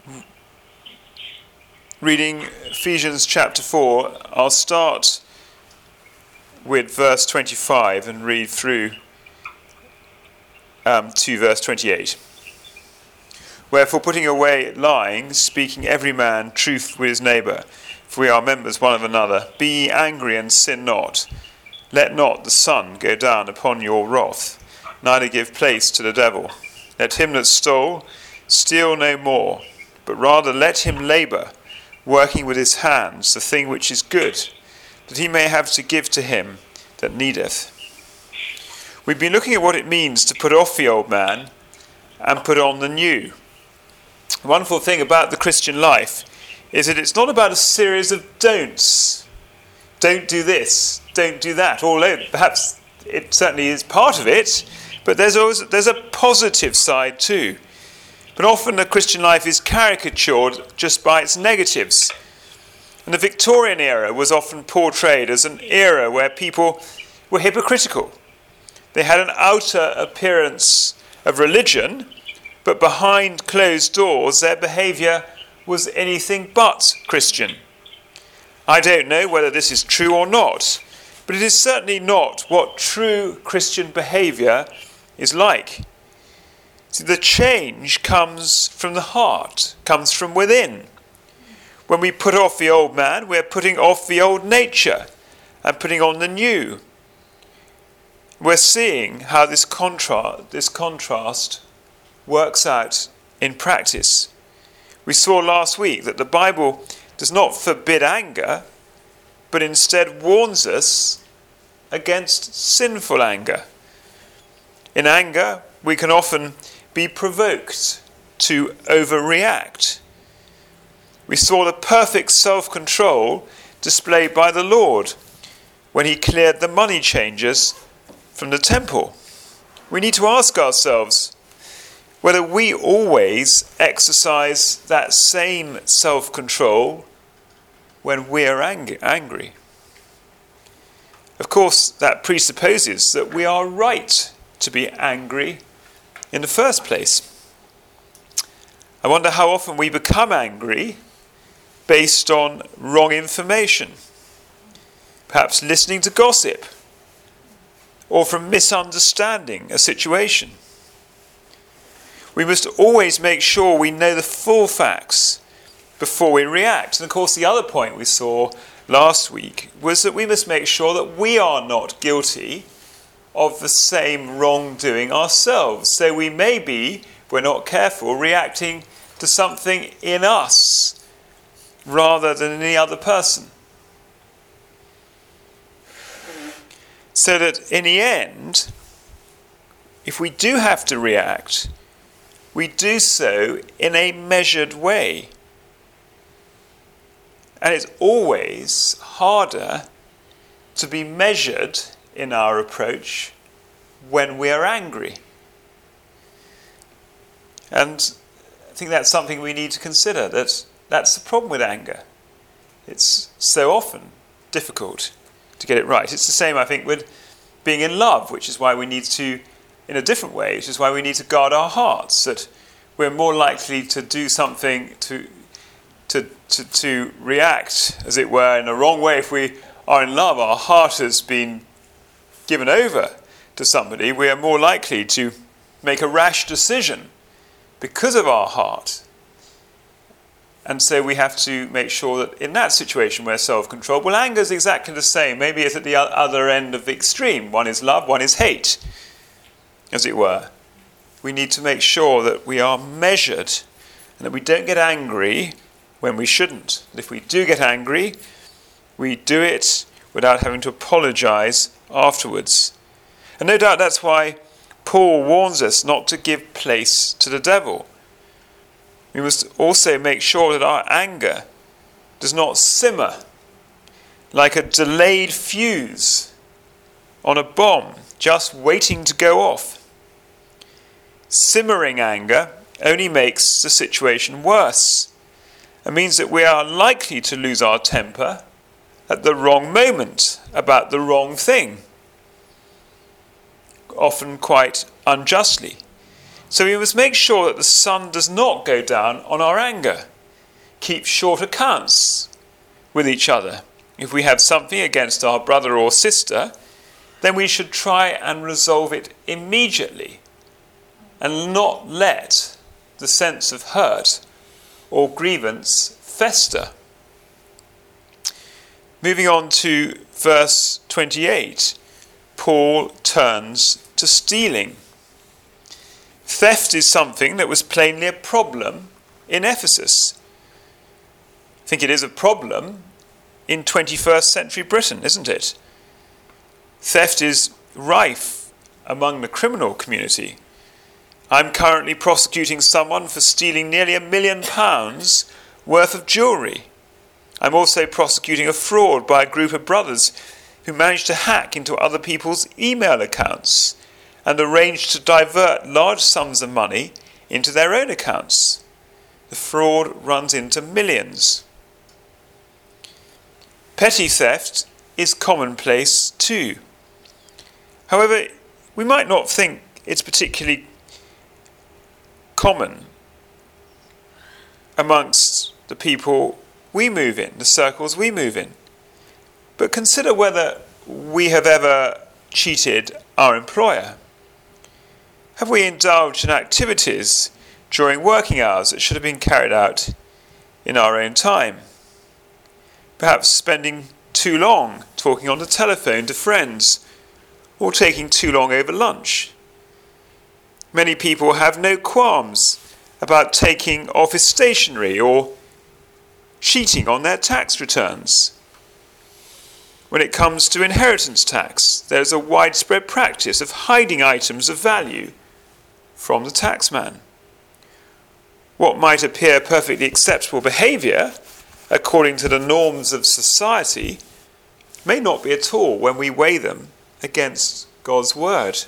Reading Ephesians chapter 4, I'll start with verse 25 and read through to verse 28. Wherefore, putting away lying, speaking every man truth with his neighbour, for we are members one of another, be ye angry and sin not. Let not the sun go down upon your wrath, neither give place to the devil. Let him that stole steal no more, but rather let him labour, working with his hands the thing which is good, that he may have to give to him that needeth. We've been looking at what it means to put off the old man and put on the new. The wonderful thing about the Christian life is that it's not about a series of don'ts. Don't do this, don't do that, although perhaps it certainly is part of it, but there's a positive side too. But often the Christian life is caricatured just by its negatives. And the Victorian era was often portrayed as an era where people were hypocritical. They had an outer appearance of religion, but behind closed doors their behaviour was anything but Christian. I don't know whether this is true or not, but it is certainly not what true Christian behaviour is like. See, the change comes from the heart, comes from within. When we put off the old man, we're putting off the old nature and putting on the new. We're seeing how this contrast works out in practice. We saw last week that the Bible does not forbid anger, but instead warns us against sinful anger. In anger, we can often be provoked to overreact. We saw the perfect self-control displayed by the Lord when he cleared the money changers from the temple. We need to ask ourselves whether we always exercise that same self-control when we're angry. Of course, that presupposes that we are right to be angry in the first place. I wonder how often we become angry based on wrong information, perhaps listening to gossip, or from misunderstanding a situation. We must always make sure we know the full facts before we react. And of course, the other point we saw last week was that we must make sure that we are not guilty of the same wrongdoing ourselves. So we may be, if we're not careful, reacting to something in us rather than any other person. So that in the end, if we do have to react, we do so in a measured way. And it's always harder to be measured in our approach when we are angry. And I think that's something we need to consider, that's the problem with anger. It's so often difficult to get it right. It's the same, I think, with being in love, which is why we need to, in a different way, which is why we need to guard our hearts, that we're more likely to do something to react, as it were, in a wrong way. If we are in love, our heart has been given over to somebody, we are more likely to make a rash decision because of our heart. And so we have to make sure that in that situation we're self-controlled. Well, anger is exactly the same. Maybe it's at the other end of the extreme. One is love, one is hate, as it were. We need to make sure that we are measured and that we don't get angry when we shouldn't. And if we do get angry, we do it without having to apologize afterwards. And no doubt that's why Paul warns us not to give place to the devil. We must also make sure that our anger does not simmer like a delayed fuse on a bomb just waiting to go off. Simmering anger only makes the situation worse. It means that we are likely to lose our temper at the wrong moment about the wrong thing, often quite unjustly. So we must make sure that the sun does not go down on our anger. Keep short accounts with each other. If we have something against our brother or sister, then we should try and resolve it immediately and not let the sense of hurt or grievance fester. Moving on to verse 28, Paul turns to stealing. Theft is something that was plainly a problem in Ephesus. I think it is a problem in 21st century Britain, isn't it? Theft is rife among the criminal community. I'm currently prosecuting someone for stealing nearly £1 million worth of jewellery. I'm also prosecuting a fraud by a group of brothers who managed to hack into other people's email accounts and arranged to divert large sums of money into their own accounts. The fraud runs into millions. Petty theft is commonplace too. However, we might not think it's particularly common amongst the people we move in, the circles we move in. But consider whether we have ever cheated our employer. Have we indulged in activities during working hours that should have been carried out in our own time? Perhaps spending too long talking on the telephone to friends, or taking too long over lunch. Many people have no qualms about taking office stationery or cheating on their tax returns. When it comes to inheritance tax, there's a widespread practice of hiding items of value from the taxman. What might appear perfectly acceptable behaviour, according to the norms of society, may not be at all when we weigh them against God's word.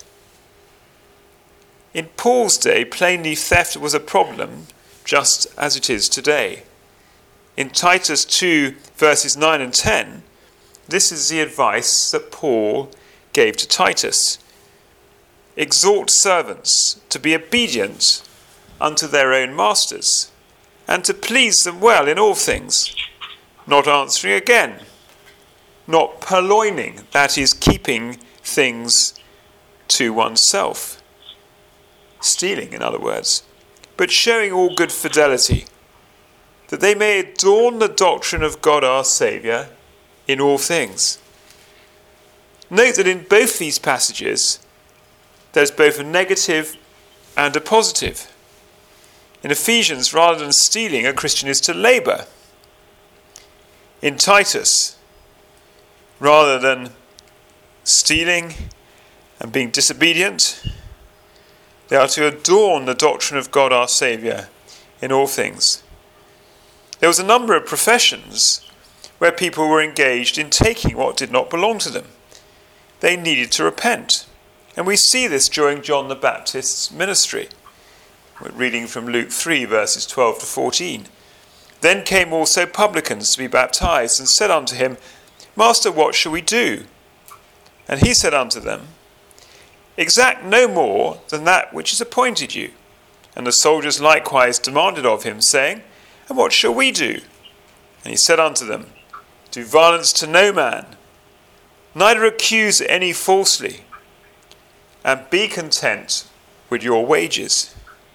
In Paul's day, plainly theft was a problem, just as it is today. In Titus 2, verses 9 and 10, this is the advice that Paul gave to Titus. Exhort servants to be obedient unto their own masters, and to please them well in all things, not answering again, not purloining, that is, keeping things to oneself, stealing in other words, but showing all good fidelity, that they may adorn the doctrine of God our Saviour in all things. Note that in both these passages there's both a negative and a positive. In Ephesians, rather than stealing, a Christian is to labour. In Titus, rather than stealing and being disobedient, they are to adorn the doctrine of God our Saviour in all things. There was a number of professions where people were engaged in taking what did not belong to them. They needed to repent. And we see this during John the Baptist's ministry. We're reading from Luke 3, verses 12 to 14. Then came also publicans to be baptized, and said unto him, Master, what shall we do? And he said unto them, Exact no more than that which is appointed you. And the soldiers likewise demanded of him, saying, And what shall we do? And he said unto them, Do violence to no man, neither accuse any falsely, and be content with your wages.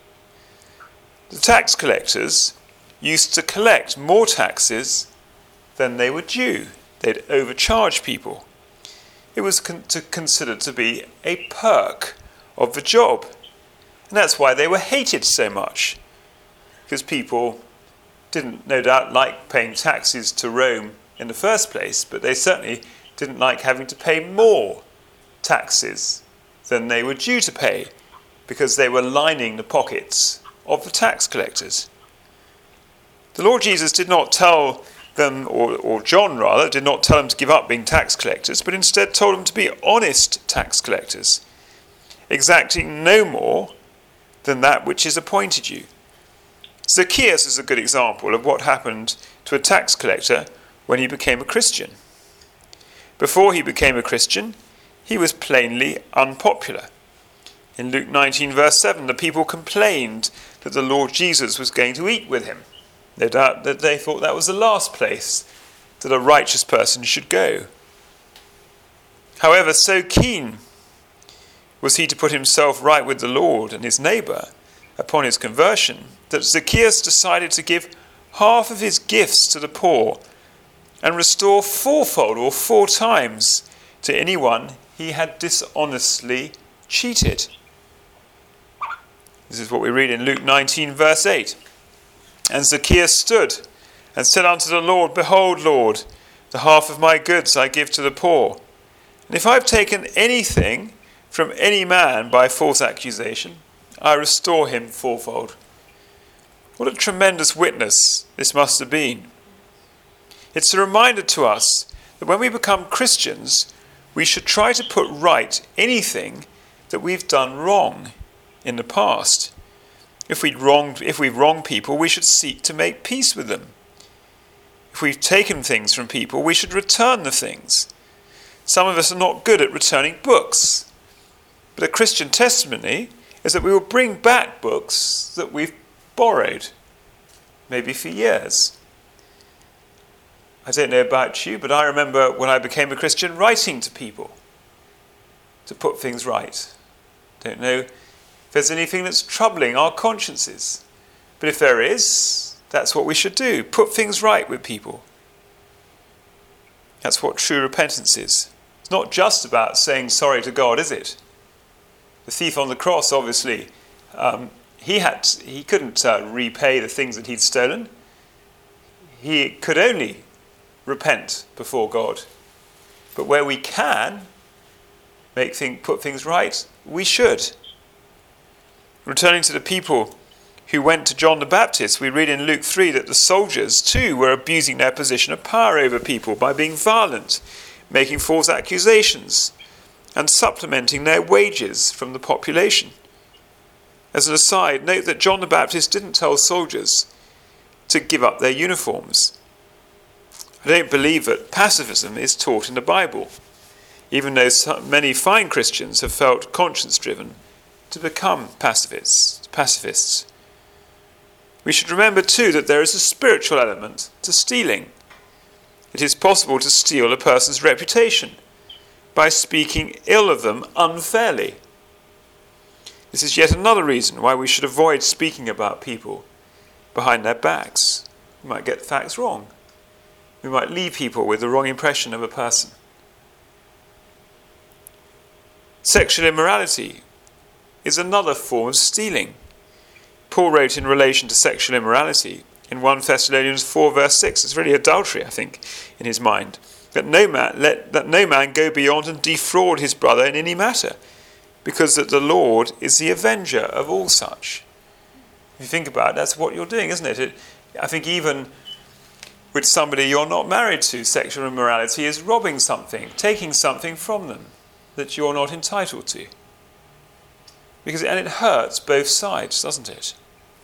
The tax collectors used to collect more taxes than they were due. They'd overcharge people. It was considered to be a perk of the job. And that's why they were hated so much. Because people didn't, no doubt, like paying taxes to Rome in the first place, but they certainly didn't like having to pay more taxes than they were due to pay, because they were lining the pockets of the tax collectors. The Lord Jesus did not tell them, or John rather, did not tell them to give up being tax collectors, but instead told them to be honest tax collectors, exacting no more than that which is appointed you. Zacchaeus is a good example of what happened to a tax collector when he became a Christian. Before he became a Christian, he was plainly unpopular. In Luke 19 verse 7, the people complained that the Lord Jesus was going to eat with him. No doubt that they thought that was the last place that a righteous person should go. However, so keen was he to put himself right with the Lord and his neighbour upon his conversion that Zacchaeus decided to give half of his gifts to the poor and restore fourfold or 4 times to anyone he had dishonestly cheated. This is what we read in Luke 19 verse 8. And Zacchaeus stood and said unto the Lord, Behold, Lord, the half of my goods I give to the poor. And if I have taken anything from any man by false accusation, I restore him fourfold. What a tremendous witness this must have been. It's a reminder to us that when we become Christians, we should try to put right anything that we've done wrong in the past. If we've wronged people, we should seek to make peace with them. If we've taken things from people, we should return the things. Some of us are not good at returning books. But a Christian testimony is that we will bring back books that we've borrowed, maybe for years. I don't know about you, but I remember when I became a Christian writing to people to put things right. Don't know if there's anything that's troubling our consciences. But if there is, that's what we should do. Put things right with people. That's what true repentance is. It's not just about saying sorry to God, is it? The thief on the cross, obviously, he couldn't repay the things that he'd stolen. He could only repent before God. But where we can put things right, we should. Returning to the people who went to John the Baptist, we read in Luke 3 that the soldiers too were abusing their position of power over people by being violent, making false accusations, and supplementing their wages from the population. As an aside, note that John the Baptist didn't tell soldiers to give up their uniforms. I don't believe that pacifism is taught in the Bible, even though many fine Christians have felt conscience-driven to become pacifists. We should remember too that there is a spiritual element to stealing. It is possible to steal a person's reputation by speaking ill of them unfairly. This is yet another reason why we should avoid speaking about people behind their backs. We might get the facts wrong. We might leave people with the wrong impression of a person. Sexual immorality is another form of stealing. Paul wrote in relation to sexual immorality in 1 Thessalonians 4 verse 6, it's really adultery, I think, in his mind, that no man go beyond and defraud his brother in any matter, because that the Lord is the avenger of all such. If you think about it, that's what you're doing, isn't it? I think even with somebody you're not married to, sexual immorality is robbing something, taking something from them that you're not entitled to. And it hurts both sides, doesn't it?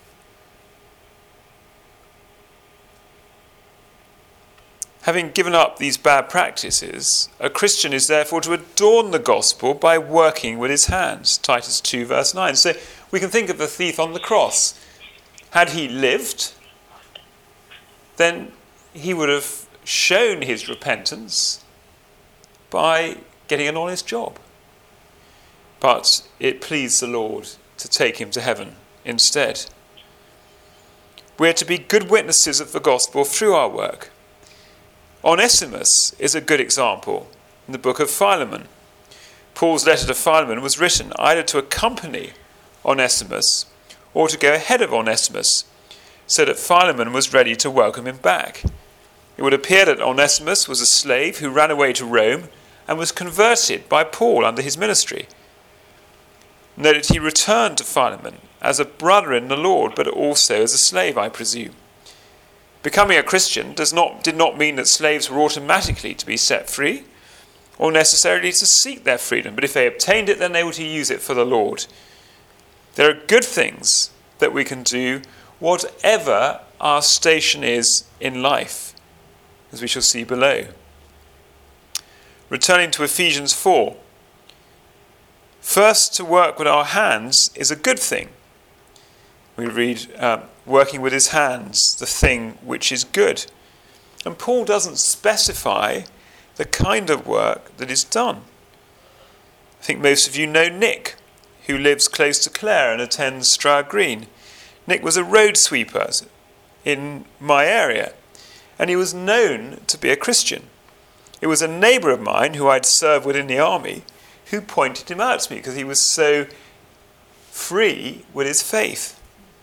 Having given up these bad practices, a Christian is therefore to adorn the gospel by working with his hands. Titus 2 verse 9. So we can think of the thief on the cross. Had he lived, then he would have shown his repentance by getting an honest job. But it pleased the Lord to take him to heaven instead. We're to be good witnesses of the gospel through our work. Onesimus is a good example in the book of Philemon. Paul's letter to Philemon was written either to accompany Onesimus or to go ahead of Onesimus, so that Philemon was ready to welcome him back. It would appear that Onesimus was a slave who ran away to Rome and was converted by Paul under his ministry. Note that he returned to Philemon as a brother in the Lord, but also as a slave, I presume. Becoming a Christian did not mean that slaves were automatically to be set free, or necessarily to seek their freedom, but if they obtained it, then they were to use it for the Lord. There are good things that we can do, whatever our station is in life, as we shall see below. Returning to Ephesians 4, First, to work with our hands is a good thing. We read, working with his hands, the thing which is good. And Paul doesn't specify the kind of work that is done. I think most of you know Nick, who lives close to Clare and attends Stroud Green. Nick was a road sweeper in my area, and he was known to be a Christian. It was a neighbour of mine who I'd served with in the army who pointed him out to me because he was so free with his faith.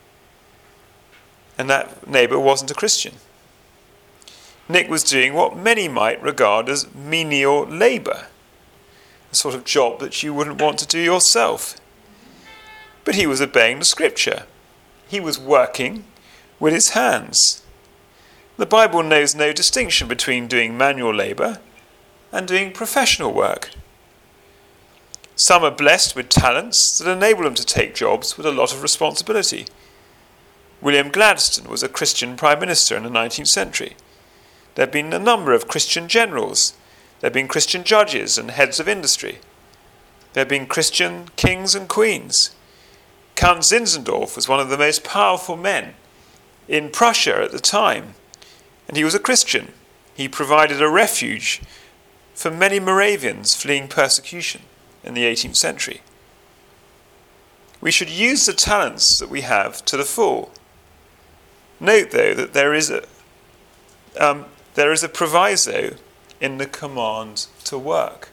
And that neighbour wasn't a Christian. Nick was doing what many might regard as menial labour, a sort of job that you wouldn't want to do yourself. But he was obeying the scripture. He was working with his hands. The Bible knows no distinction between doing manual labour and doing professional work. Some are blessed with talents that enable them to take jobs with a lot of responsibility. William Gladstone was a Christian Prime Minister in the 19th century. There have been a number of Christian generals. There have been Christian judges and heads of industry. There have been Christian kings and queens. Count Zinzendorf was one of the most powerful men in Prussia at the time, and he was a Christian. He provided a refuge for many Moravians fleeing persecution in the 18th century. We should use the talents that we have to the full. Note, though, that there is a proviso in the command to work.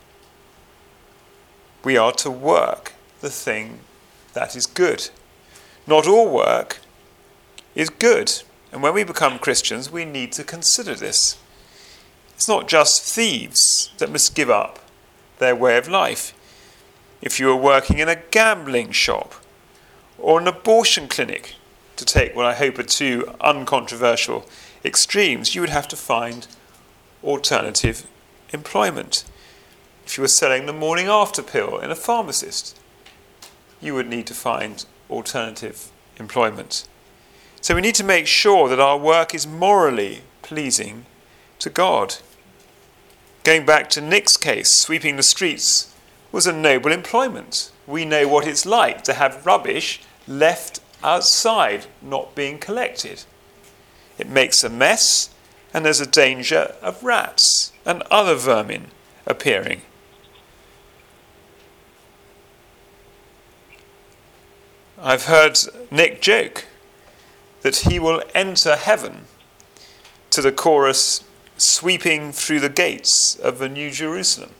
We are to work the thing that is good. Not all work is good, and when we become Christians, we need to consider this. It's not just thieves that must give up their way of life. If you are working in a gambling shop or an abortion clinic, to take what I hope are two uncontroversial extremes, you would have to find alternative employment. If you were selling the morning after pill in a pharmacist, you would need to find alternative employment. So we need to make sure that our work is morally pleasing to God. Going back to Nick's case, sweeping the streets was a noble employment. We know what it's like to have rubbish left outside, not being collected. It makes a mess, and there's a danger of rats and other vermin appearing. I've heard Nick joke that he will enter heaven to the chorus sweeping through the gates of the New Jerusalem.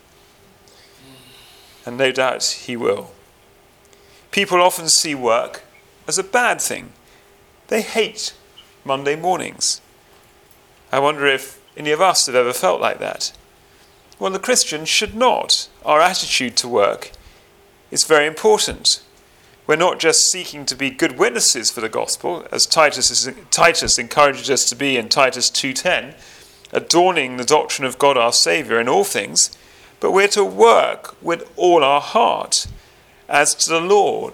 And no doubt he will. People often see work as a bad thing. They hate Monday mornings. I wonder if any of us have ever felt like that. Well, the Christian should not. Our attitude to work is very important. We're not just seeking to be good witnesses for the gospel, as Titus encourages us to be in Titus 2:10, adorning the doctrine of God our Saviour in all things, but we're to work with all our heart as to the Lord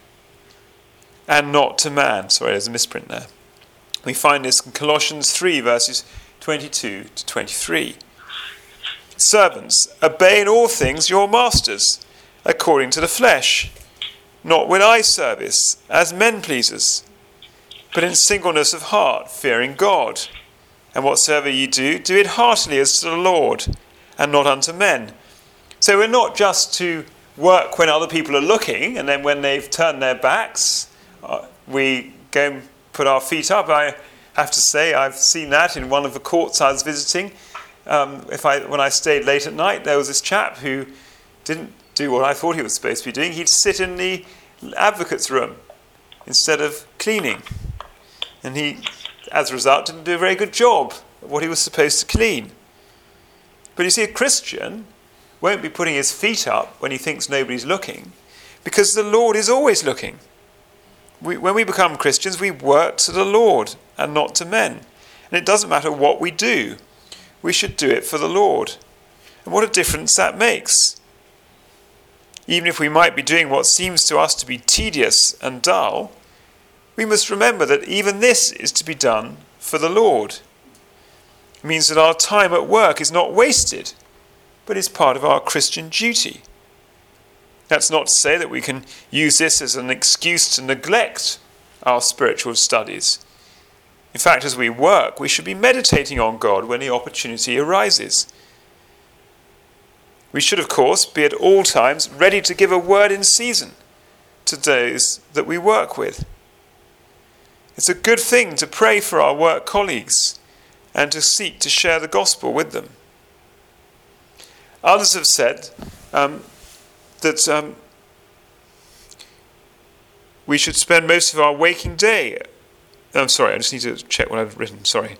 and not to man. Sorry, there's a misprint there. We find this in Colossians 3, verses 22 to 23. Servants, obey in all things your masters, according to the flesh, not with eye service, as men pleasers, but in singleness of heart, fearing God. And whatsoever ye do, do it heartily as to the Lord, and not unto men. So we're not just to work when other people are looking, and then when they've turned their backs, we go and put our feet up. I have to say, I've seen that in one of the courts I was visiting. When I stayed late at night, there was this chap who didn't do what I thought he was supposed to be doing. He'd sit in the advocate's room instead of cleaning. And he, as a result, didn't do a very good job of what he was supposed to clean. But you see, a Christian won't be putting his feet up when he thinks nobody's looking, because the Lord is always looking. When we become Christians, we work to the Lord and not to men. And it doesn't matter what we do. We should do it for the Lord. And what a difference that makes. Even if we might be doing what seems to us to be tedious and dull, we must remember that even this is to be done for the Lord. It means that our time at work is not wasted, but is part of our Christian duty. That's not to say that we can use this as an excuse to neglect our spiritual studies. In fact, as we work, we should be meditating on God when the opportunity arises. We should, of course, be at all times ready to give a word in season to those that we work with. It's a good thing to pray for our work colleagues and to seek to share the gospel with them. Others have said that we should spend most of our waking day. I'm sorry, I just need to check what I've written, sorry.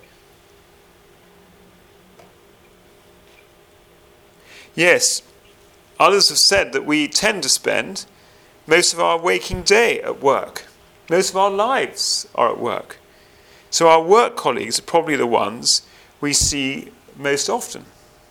Yes, others have said that we tend to spend most of our waking day at work. Most of our lives are at work. So our work colleagues are probably the ones we see most often.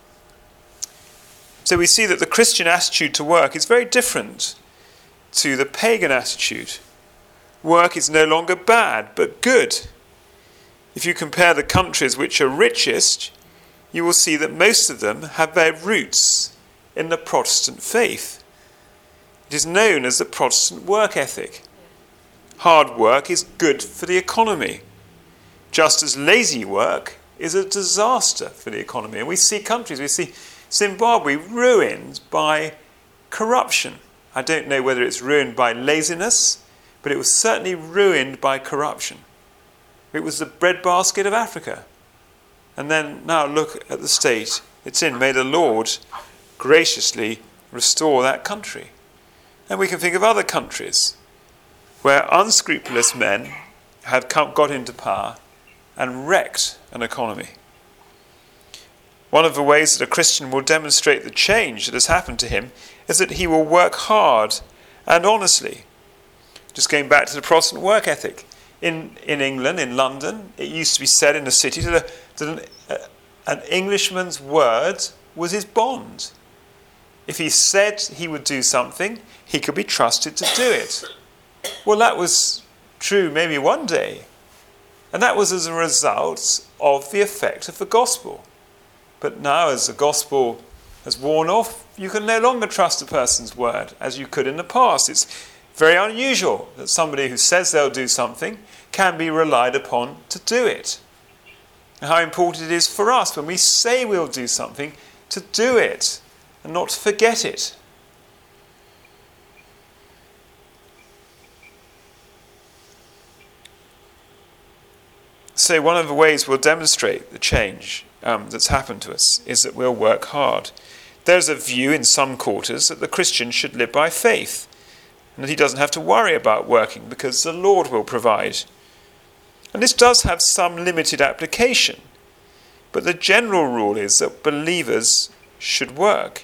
So we see that the Christian attitude to work is very different to the pagan attitude. Work is no longer bad, but good. If you compare the countries which are richest, you will see that most of them have their roots in the Protestant faith. It is known as the Protestant work ethic. Hard work is good for the economy, just as lazy work is a disaster for the economy. And we see countries, we see Zimbabwe ruined by corruption. I don't know whether it's ruined by laziness, but it was certainly ruined by corruption. It was the breadbasket of Africa. And then now look at the state it's in. May the Lord graciously restore that country. And we can think of other countries where unscrupulous men have got into power and wrecked an economy. One of the ways that a Christian will demonstrate the change that has happened to him is that he will work hard and honestly. Just going back to the Protestant work ethic. In England, in London, it used to be said in the city that an Englishman's word was his bond. If he said he would do something, he could be trusted to do it. Well, that was true maybe one day. And that was as a result of the effect of the gospel. But now, as the gospel has worn off, you can no longer trust a person's word as you could in the past. It's very unusual that somebody who says they'll do something can be relied upon to do it. And how important it is for us when we say we'll do something to do it and not to forget it. So one of the ways we'll demonstrate the change that's happened to us is that we'll work hard. There's a view in some quarters that the Christian should live by faith and that he doesn't have to worry about working because the Lord will provide. And this does have some limited application, but the general rule is that believers should work.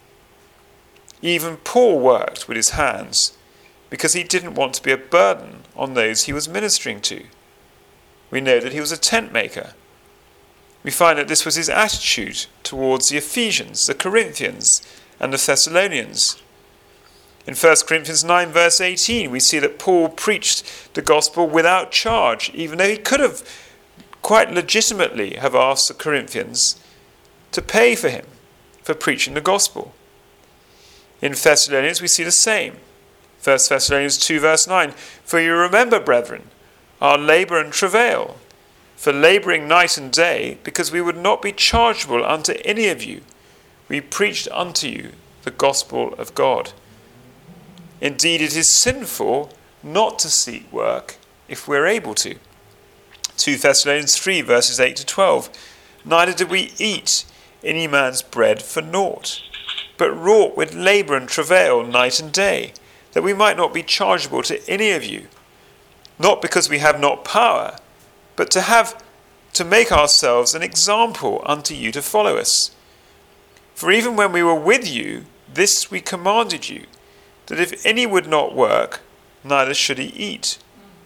Even Paul worked with his hands because he didn't want to be a burden on those he was ministering to. We know that he was a tent maker. We find that this was his attitude towards the Ephesians, the Corinthians, and the Thessalonians. In 1 Corinthians 9 verse 18, we see that Paul preached the gospel without charge, even though he could have quite legitimately have asked the Corinthians to pay for him for preaching the gospel. In Thessalonians, we see the same. 1 Thessalonians 2 verse 9, for you remember, brethren, our labour and travail, for labouring night and day, because we would not be chargeable unto any of you. We preached unto you the gospel of God. Indeed, it is sinful not to seek work if we're able to. 2 Thessalonians 3 verses 8 to 12. Neither did we eat any man's bread for naught, but wrought with labour and travail night and day, that we might not be chargeable to any of you, not because we have not power, but to make ourselves an example unto you to follow us. For even when we were with you, this we commanded you, that if any would not work, neither should he eat.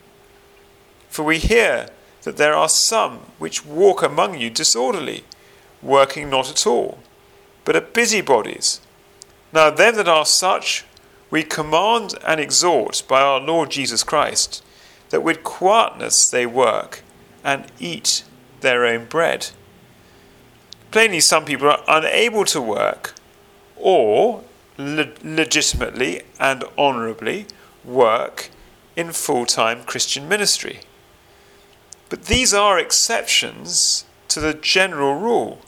For we hear that there are some which walk among you disorderly, working not at all, but are busybodies. Now them that are such we command and exhort by our Lord Jesus Christ, that with quietness they work and eat their own bread. Plainly, some people are unable to work, or legitimately and honourably work in full-time Christian ministry. But these are exceptions to the general rule.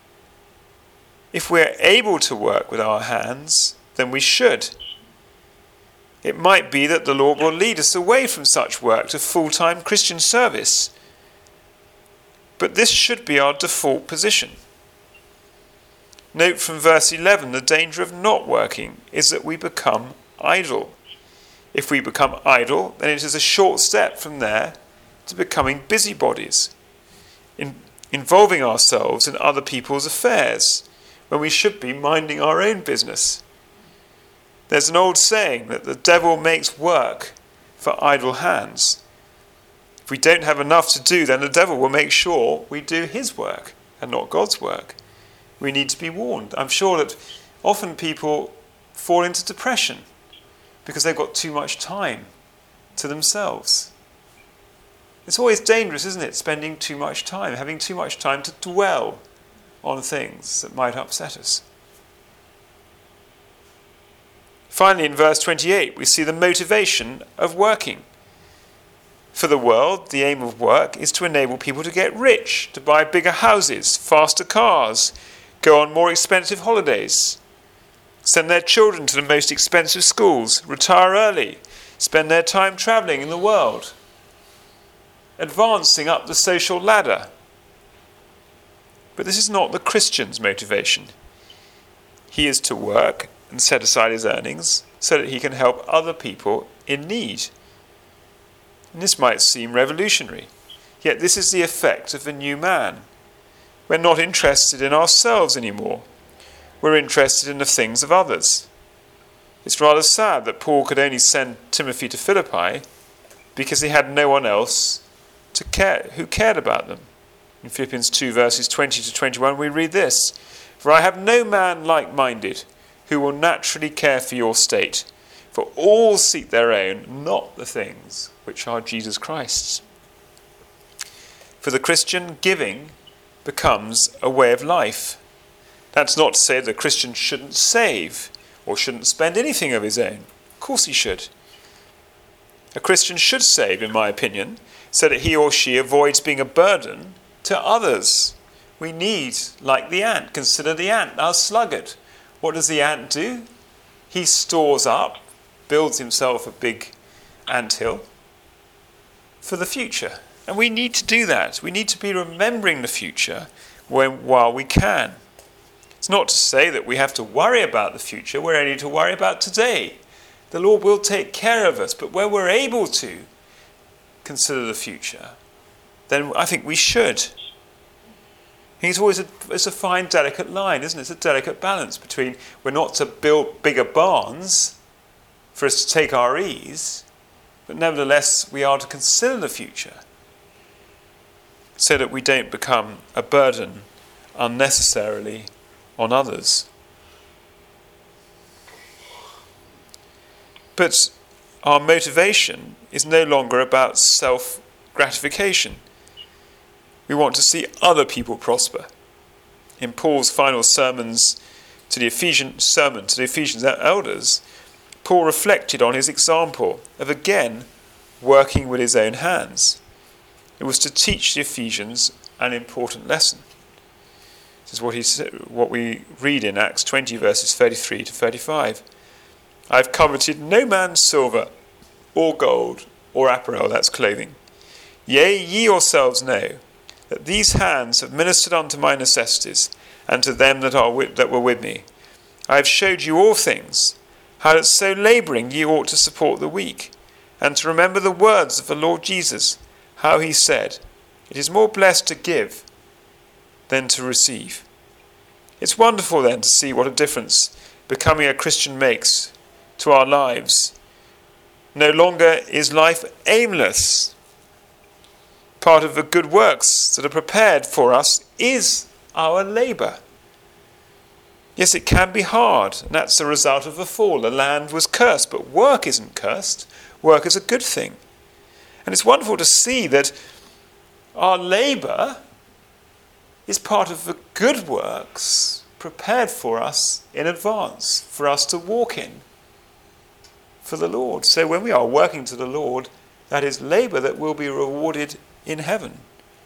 If we're able to work with our hands, then we should. It might be that the Lord will lead us away from such work to full-time Christian service. But this should be our default position. Note from verse 11, the danger of not working is that we become idle. If we become idle, then it is a short step from there to becoming busybodies, involving ourselves in other people's affairs, when we should be minding our own business. There's an old saying that the devil makes work for idle hands. If we don't have enough to do, then the devil will make sure we do his work and not God's work. We need to be warned. I'm sure that often people fall into depression because they've got too much time to themselves. It's always dangerous, isn't it, spending too much time, having too much time to dwell on things that might upset us. Finally, in verse 28, we see the motivation of working. For the world, the aim of work is to enable people to get rich, to buy bigger houses, faster cars, go on more expensive holidays, send their children to the most expensive schools, retire early, spend their time travelling in the world, advancing up the social ladder. But this is not the Christian's motivation. He is to work and set aside his earnings so that he can help other people in need. And this might seem revolutionary, yet this is the effect of the new man. We're not interested in ourselves anymore. We're interested in the things of others. It's rather sad that Paul could only send Timothy to Philippi because he had no one else who cared about them. In Philippians 2 verses 20 to 21 we read this: "For I have no man like-minded who will naturally care for your state, for all seek their own, not the things which are Jesus Christ's." For the Christian, giving becomes a way of life. That's not to say the Christian shouldn't save or shouldn't spend anything of his own. Of course he should. A Christian should save, in my opinion, so that he or she avoids being a burden to others. We need, like the ant, consider the ant, our sluggard. What does the ant do? He stores up, builds himself a big anthill for the future. And we need to do that. We need to be remembering the future while we can. It's not to say that we have to worry about the future. We're only to worry about today. The Lord will take care of us. But where we're able to consider the future, then I think we should. It's always it's a fine, delicate line, isn't it? It's a delicate balance between we're not to build bigger barns for us to take our ease, but nevertheless we are to consider the future so that we don't become a burden unnecessarily on others. But our motivation is no longer about self-gratification. We want to see other people prosper. In Paul's final sermon to the Ephesians elders, Paul reflected on his example of again working with his own hands. It was to teach the Ephesians an important lesson. This is what we read in Acts 20 verses 33 to 35. "I've coveted no man's silver or gold or apparel," that's clothing. "Yea, ye yourselves know that these hands have ministered unto my necessities, and to them that were with me. I have showed you all things, how that so labouring ye ought to support the weak, and to remember the words of the Lord Jesus, how he said, It is more blessed to give than to receive." It's wonderful then to see what a difference becoming a Christian makes to our lives. No longer is life aimless. Part of the good works that are prepared for us is our labour. Yes, it can be hard, and that's the result of the fall. The land was cursed, but work isn't cursed. Work is a good thing. And it's wonderful to see that our labour is part of the good works prepared for us in advance, for us to walk in for the Lord. So when we are working to the Lord, that is labour that will be rewarded in heaven.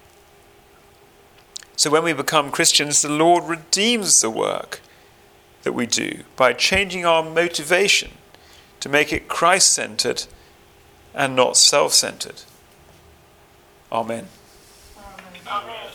So when we become Christians, the Lord redeems the work that we do by changing our motivation to make it Christ-centred and not self-centred. Amen. Amen.